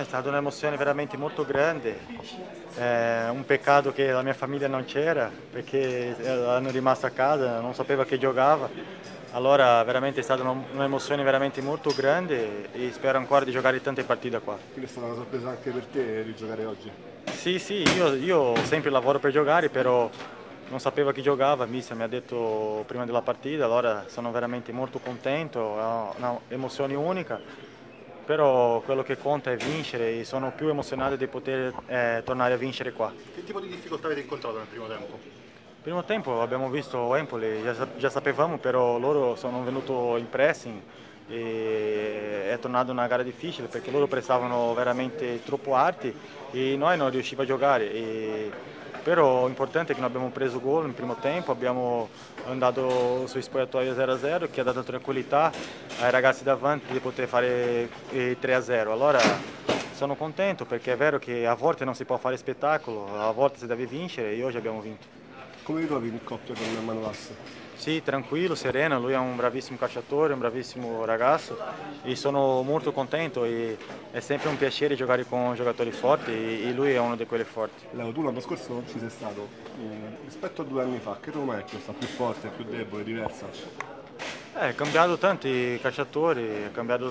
stata un'emozione veramente molto grande, un peccato che la mia famiglia non c'era perché erano rimasto a casa, non sapeva che giocava, allora veramente è stata un'emozione veramente molto grande e spero ancora di giocare tante partite qua. Quindi è stata una sorpresa anche per te rigiocare oggi. Sì, sì, io sempre lavoro per giocare, però non sapevo chi giocava, il mister mi ha detto prima della partita, allora sono veramente molto contento, è un'emozione unica, però quello che conta è vincere e sono più emozionato di poter tornare a vincere qua. Che tipo di difficoltà avete incontrato nel primo tempo? Primo tempo abbiamo visto Empoli, già sapevamo, però loro sono venuti in pressing e è tornata una gara difficile perché loro pressavano veramente troppo alti e noi non riusciamo a giocare. Però l'importante è che non abbiamo preso gol nel primo tempo, abbiamo andato sui spogliatoi 0-0 che ha dato tranquillità ai ragazzi davanti di poter fare 3-0. Allora sono contento perché è vero che a volte non si può fare spettacolo, a volte si deve vincere e oggi abbiamo vinto. Come ritrovi il coppia con Manolas? Sì, tranquillo, sereno, lui è un bravissimo calciatore, un bravissimo ragazzo e sono molto contento e è sempre un piacere giocare con giocatori forti e lui è uno di quelli forti. Leo, tu l'anno scorso non ci sei stato. Rispetto a 2 anni fa, che Roma è questa? Più forte, più debole, diversa? È cambiato tanti calciatori, è cambiato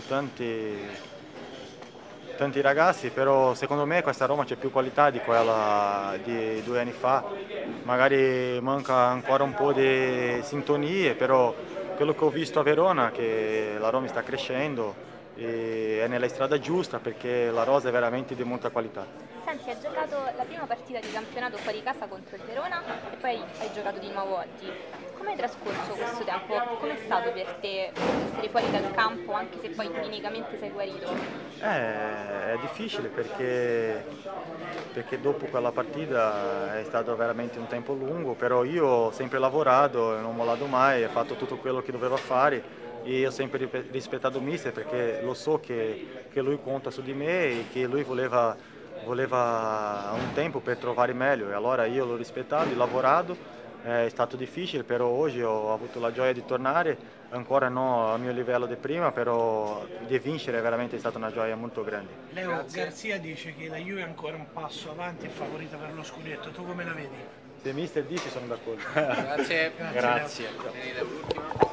tanti ragazzi, però secondo me questa Roma c'è più qualità di quella di 2 anni fa. Magari manca ancora un po' di sintonie, però quello che ho visto a Verona è che la Roma sta crescendo e è nella strada giusta perché la rosa è veramente di molta qualità. Senti, hai giocato la prima partita di campionato fuori casa contro il Verona e poi hai giocato di nuovo oggi. Come hai trascorso questo tempo? Com'è stato per te essere fuori dal campo anche se poi clinicamente sei guarito? È difficile perché dopo quella partita è stato veramente un tempo lungo, però io ho sempre lavorato, non ho mollato mai, ho fatto tutto quello che dovevo fare e ho sempre rispettato il mister perché lo so che lui conta su di me e che lui voleva un tempo per trovare meglio e allora io l'ho rispettato, ho lavorato, è stato difficile, però oggi ho avuto la gioia di tornare, ancora non al mio livello di prima, però di vincere è veramente stata una gioia molto grande. Leo, Garzia dice che la Juve è ancora un passo avanti e favorita per lo scudetto, tu come la vedi? Se mister dice sono d'accordo. Grazie. Grazie. Leo.